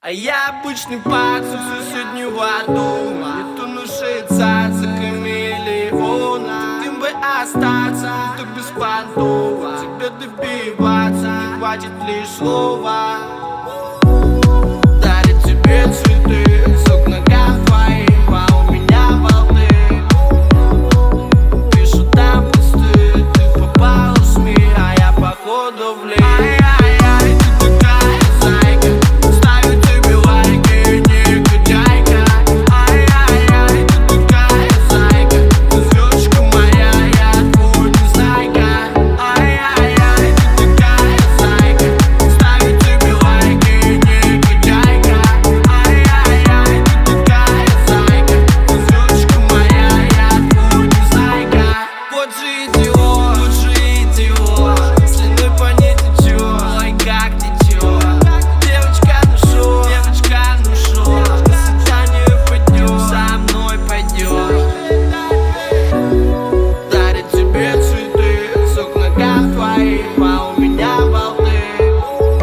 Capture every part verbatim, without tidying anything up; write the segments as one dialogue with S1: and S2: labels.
S1: А я обычный пацан в соседнего дома. Не то нушится за камелеона. Ты бы остаться, ты беспонтово. Тебе добиваться не хватит лишь слова. Дарит тебе цветы, сок ногам твоим, а у меня болты. Пишу там посты, ты попала в СМИ, а я походу в лес.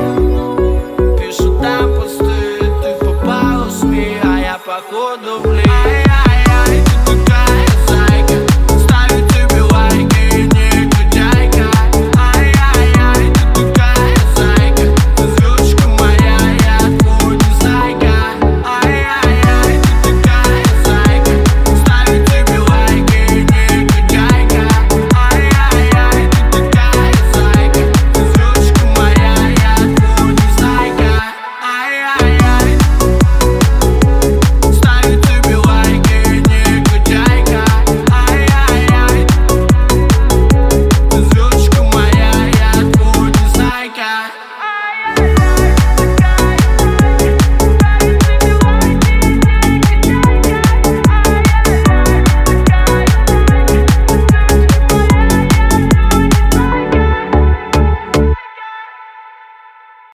S1: Походу в лес.